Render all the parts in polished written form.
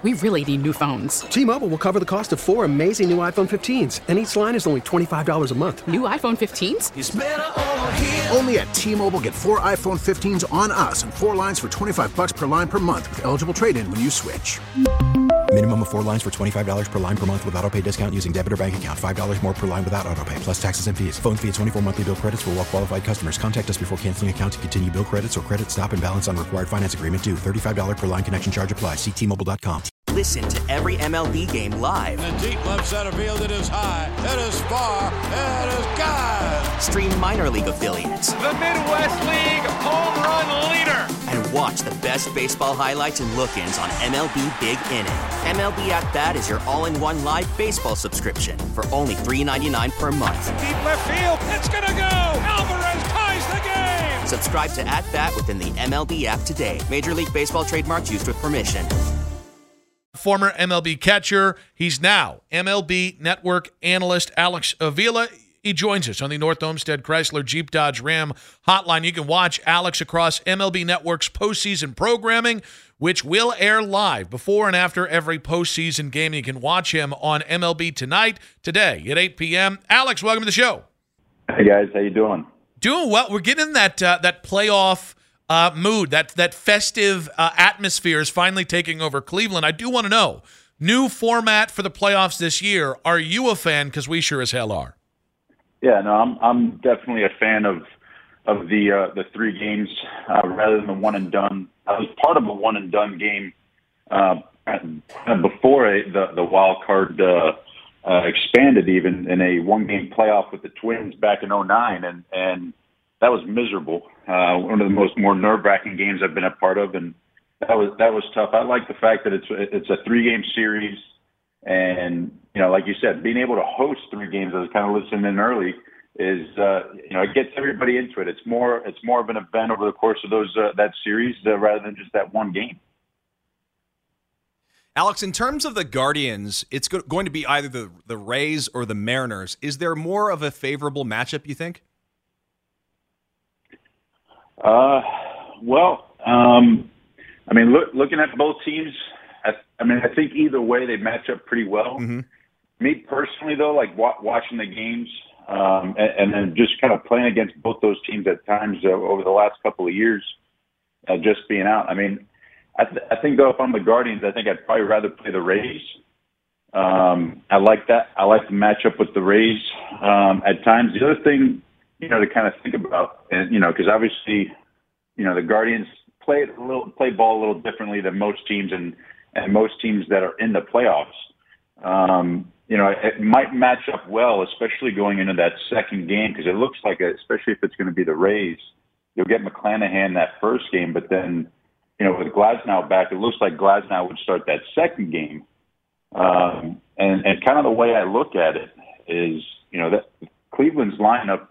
We really need new phones. T-Mobile will cover the cost of 4 amazing new iPhone 15s, and each line is only $25 a month. New iPhone 15s? It's better over here. Only at T-Mobile, get 4 iPhone 15s on us and 4 lines for $25 per line per month with eligible trade-in when you switch. Minimum of 4 lines for $25 per line per month with autopay discount using debit or bank account. $5 more per line without autopay, plus taxes and fees. Phone fee at 24 monthly bill credits for well-qualified customers. Contact us before canceling account to continue bill credits or credit stop and balance on required finance agreement due. $35 per line connection charge applies. See T-Mobile.com. Listen to every MLB game live. In the deep left center field, it is high, it is far, it is gone. Stream minor league affiliates. The Midwest League home run leader. And watch the best baseball highlights and look-ins on MLB Big Inning. MLB At Bat is your all-in-one live baseball subscription for only $3.99 per month. Deep left field, it's gonna go. Alvarez ties the game. Subscribe to At Bat within the MLB app today. Major League Baseball trademarks used with permission. Former MLB catcher. He's now MLB Network analyst Alex Avila. He joins us on the North Olmsted Chrysler Jeep Dodge Ram hotline. You can watch Alex across MLB Network's postseason programming, which will air live before and after every postseason game. You can watch him on MLB Tonight, today at 8 p.m. Alex, welcome to the show. Hey, guys. How you doing? Doing well. We're getting that playoff mood, that festive atmosphere is finally taking over Cleveland. I do want to know, new format for the playoffs this year. Are you a fan? Because we sure as hell are. Yeah, no, I'm definitely a fan of the 3 games rather than the one and done. I was part of a one and done game before the wild card expanded even in a 1-game playoff with the Twins back in 2009, and that was miserable. One of the more nerve-wracking games I've been a part of, and that was tough. I like the fact that it's a 3-game series, and like you said, being able to host 3 games. I was kind of listening in early. Is it gets everybody into it. It's more of an event over the course of that series rather than just that one game. Alex, in terms of the Guardians, it's going to be either the Rays or the Mariners. Is there more of a favorable matchup, you think? Looking at both teams, I think either way they match up pretty well. Mm-hmm. Me personally, though, like watching the games and then just kind of playing against both those teams at times over the last couple of years, just being out. I think, though, if I'm the Guardians, I think I'd probably rather play the Rays. I like that. I like the matchup with the Rays at times. The other thing, to kind of think about, and because obviously, the Guardians play ball a little differently than most teams and most teams that are in the playoffs. It might match up well, especially going into that second game, because it looks like, especially if it's going to be the Rays, you'll get McClanahan that first game, but then, with Glasnow back, it looks like Glasnow would start that second game. And kind of the way I look at it is, that Cleveland's lineup,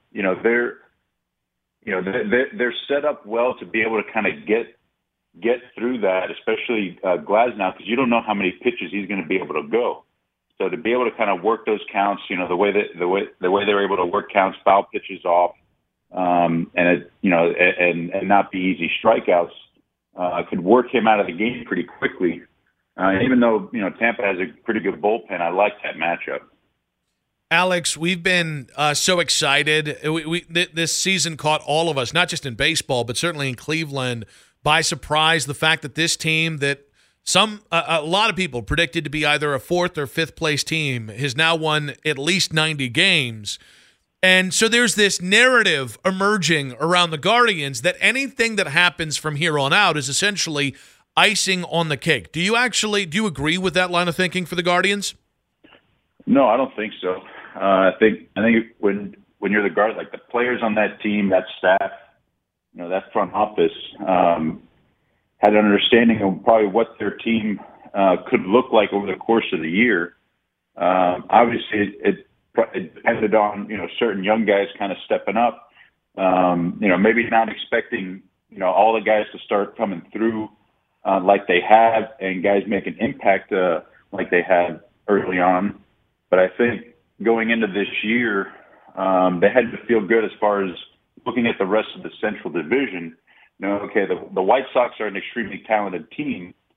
they're set up well to be able to kind of get through that, especially Glasnow, because you don't know how many pitches he's going to be able to go. So to be able to kind of work those counts, the way they were able to work counts, foul pitches off, and not be easy strikeouts, could work him out of the game pretty quickly. Even though Tampa has a pretty good bullpen, I like that matchup. Alex, we've been so excited. This season caught all of us, not just in baseball, but certainly in Cleveland, by surprise. The fact that this team that a lot of people predicted to be either a 4th or 5th place team has now won at least 90 games. And so there's this narrative emerging around the Guardians that anything that happens from here on out is essentially icing on the cake. Do you agree with that line of thinking for the Guardians? No, I don't think so. I think when you're the Guardians, like the players on that team, that staff, that front office, had an understanding of probably what their team could look like over the course of the year. Obviously, it depended on certain young guys kind of stepping up. Maybe not expecting all the guys to start coming through like they have, and guys make an impact like they had early on. But I think going into this year, they had to feel good as far as looking at the rest of the Central Division. The White Sox are an extremely talented team,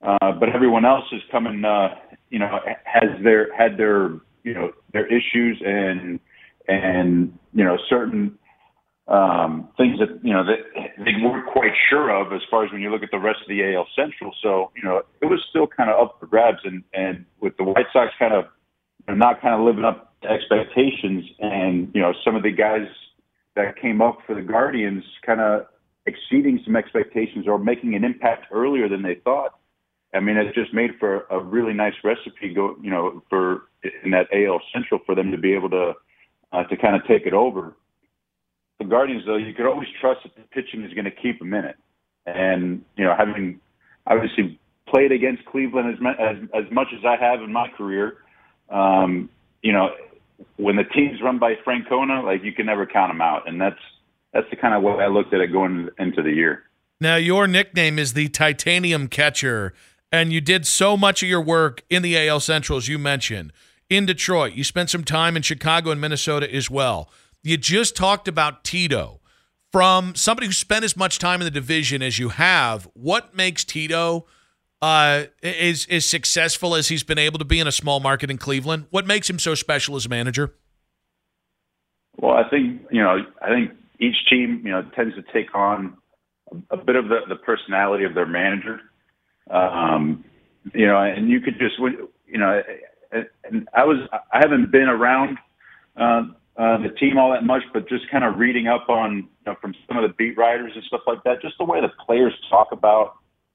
but everyone else is coming. Had their issues and certain things that that they weren't quite sure of as far as when you look at the rest of the AL Central. So it was still kind of up for grabs, and with the White Sox kind of not kind of living up to expectations, and some of the guys that came up for the Guardians kind of exceeding some expectations or making an impact earlier than they thought. I mean, it just made for a really nice recipe for in that AL Central for them to be able to kind of take it over. The Guardians, though, you could always trust that the pitching is going to keep them in it. And, having obviously played against Cleveland as much as I have in my career, when the team's run by Francona, like, you can never count them out. And that's the kind of way I looked at it going into the year. Now, your nickname is the Titanium Catcher, and you did so much of your work in the AL Central, as you mentioned, in Detroit. You spent some time in Chicago and Minnesota as well. You just talked about Tito. From somebody who spent as much time in the division as you have, what makes Tito as successful as he's been able to be in a small market in Cleveland? What makes him so special as a manager? Well, I think each team tends to take on a bit of the personality of their manager. And you could just and I haven't been around the team all that much, but just kind of reading up on from some of the beat writers and stuff like that, just the way the players talk about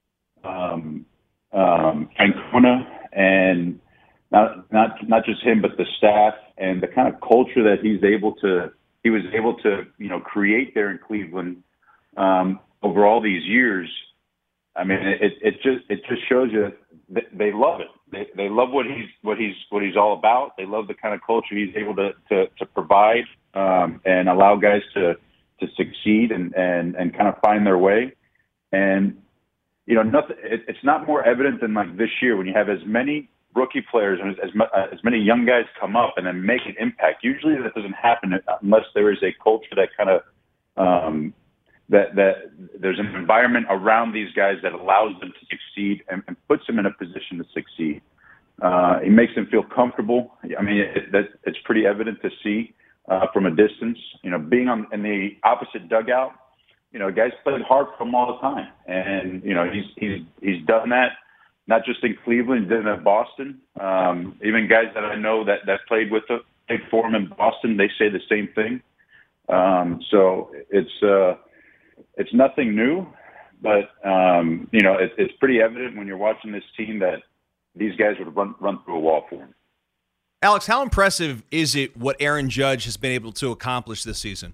Francona, and not just him, but the staff and the kind of culture that he was able to create there in Cleveland over all these years. I mean, it just shows you that they love it. They love what he's all about. They love the kind of culture he's able to provide and allow guys to succeed and kind of find their way. And nothing. It's not more evident than like this year when you have as many rookie players and as many young guys come up and then make an impact. Usually that doesn't happen unless there is a culture that kind of that there's an environment around these guys that allows them to succeed and puts them in a position to succeed. It makes them feel comfortable. I mean, it's pretty evident to see from a distance. Being in the opposite dugout, guys played hard for him all the time, and he's done that not just in Cleveland, he did it in Boston. Even guys that I know that played for him in Boston, they say the same thing. So it's nothing new, but it's pretty evident when you're watching this team that these guys would run through a wall for him. Alex, how impressive is it what Aaron Judge has been able to accomplish this season?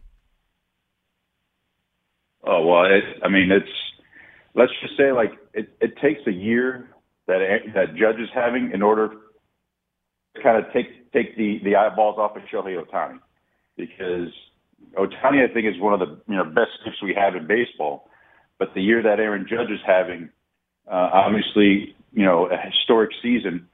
Oh, well, let's just say it takes a year that Judge is having in order to kind of take the eyeballs off of Shohei Ohtani, because Ohtani, I think, is one of the best gifts we have in baseball. But the year that Aaron Judge is having, obviously, a historic season,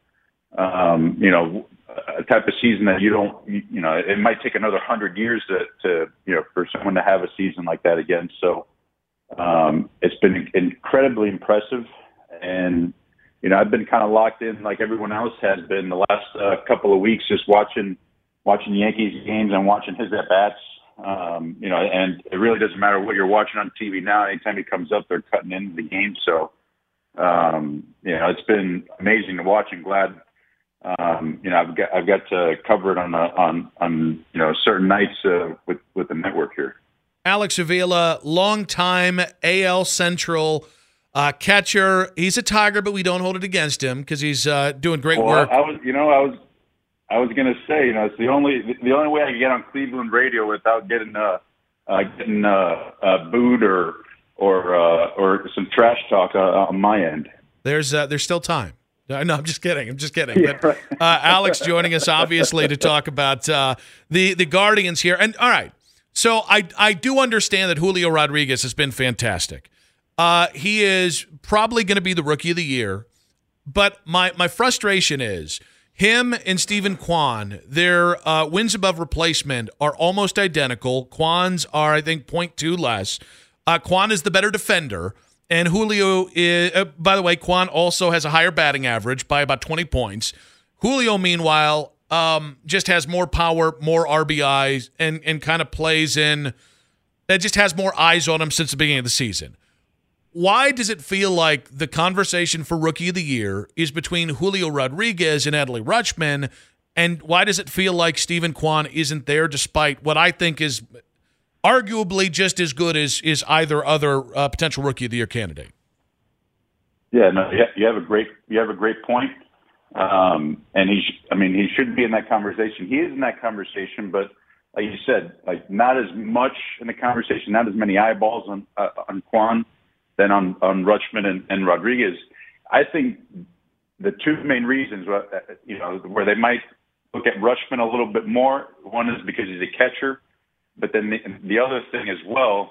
a type of season that it might take another 100 years to for someone to have a season like that again. So it's been incredibly impressive, and I've been kind of locked in like everyone else has been the last couple of weeks, just watching Yankees games and watching his at bats. And it really doesn't matter what you're watching on TV now. Anytime he comes up, they're cutting into the game. So, it's been amazing to watch, and glad, I've got to cover it on certain nights with the network here. Alex Avila, longtime AL Central catcher. He's a Tiger, but we don't hold it against him because he's doing great work. I was going to say, it's the only way I can get on Cleveland radio without getting booed or some trash talk on my end. There's still time. No, I'm just kidding. Yeah, but, Alex joining us, obviously, to talk about the Guardians here. And all right, so I do understand that Julio Rodriguez has been fantastic. He is probably going to be the Rookie of the Year, but my frustration is him and Stephen Kwan, their wins above replacement are almost identical. Kwan's are, I think, 0.2 less. Kwan is the better defender. And Julio is, by the way, Quan also has a higher batting average by about 20 points. Julio, meanwhile, just has more power, more RBIs, and kind of plays in – that just has more eyes on him since the beginning of the season. Why does it feel like the conversation for Rookie of the Year is between Julio Rodriguez and Adley Rutschman, and why does it feel like Steven Kwan isn't there despite what I think is arguably just as good as either other potential Rookie of the Year candidate? Yeah, no, you have a great point. And he should be in that conversation. He is in that conversation, but like you said, like not as much in the conversation, not as many eyeballs on Kwan than on Rutschman and Rodriguez. I think the two main reasons, where they might look at Rutschman a little bit more, one is because he's a catcher, but then the other thing as well,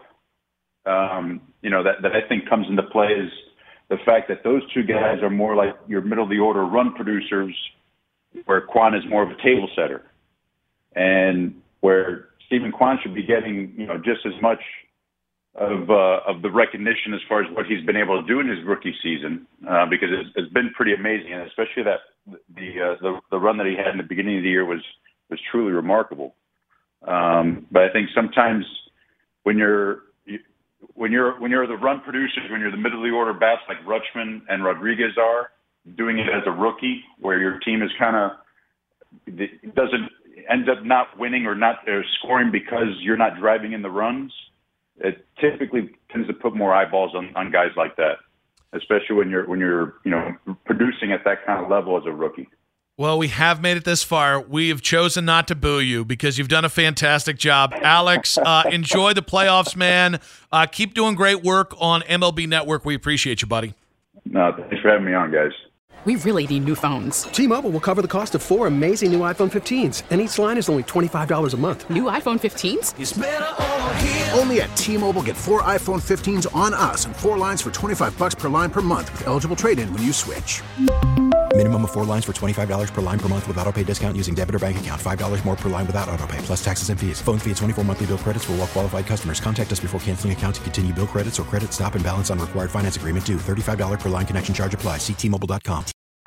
that I think comes into play is the fact that those two guys are more like your middle of the order run producers, where Kwan is more of a table setter, and where Steven Kwan should be getting just as much of the recognition as far as what he's been able to do in his rookie season, because it's been pretty amazing, and especially that the run that he had in the beginning of the year was truly remarkable. But I think sometimes when you're the run producers, when you're the middle of the order bats like Rutschman and Rodriguez are, doing it as a rookie, where your team is doesn't end up not winning or not scoring because you're not driving in the runs, it typically tends to put more eyeballs on guys like that, especially when you're producing at that kind of level as a rookie. Well, we have made it this far. We have chosen not to boo you because you've done a fantastic job. Alex, enjoy the playoffs, man. Keep doing great work on MLB Network. We appreciate you, buddy. No, thanks for having me on, guys. We really need new phones. T-Mobile will cover the cost of 4 amazing new iPhone 15s, and each line is only $25 a month. New iPhone 15s? It's better over here. Only at T-Mobile, get 4 iPhone 15s on us and 4 lines for $25 per line per month with eligible trade-in when you switch. Minimum of 4 lines for $25 per line per month with auto-pay discount using debit or bank account. $5 more per line without auto-pay, plus taxes and fees. Phone fee at 24 monthly bill credits for well-qualified customers. Contact us before canceling account to continue bill credits or credit stop and balance on required finance agreement due. $35 per line connection charge applies. See T-Mobile.com.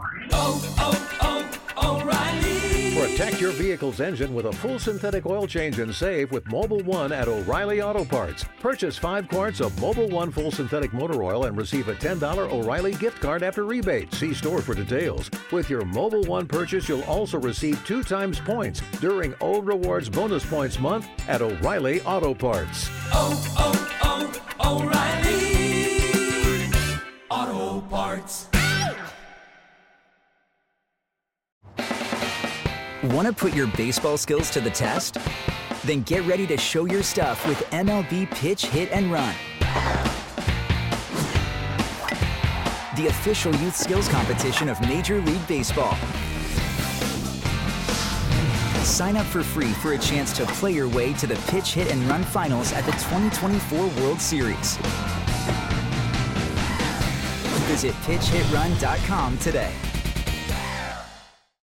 O'Reilly. Protect your vehicle's engine with a full synthetic oil change and save with Mobil 1 at O'Reilly Auto Parts. Purchase 5 quarts of Mobil 1 full synthetic motor oil and receive a $10 O'Reilly gift card after rebate. See store for details. With your Mobil 1 purchase, you'll also receive 2 times points during O Rewards Bonus Points Month at O'Reilly Auto Parts. O'Reilly Auto Parts. Want to put your baseball skills to the test? Then get ready to show your stuff with MLB Pitch, Hit, and Run. The official youth skills competition of Major League Baseball. Sign up for free for a chance to play your way to the Pitch, Hit, and Run finals at the 2024 World Series. Visit PitchHitRun.com today.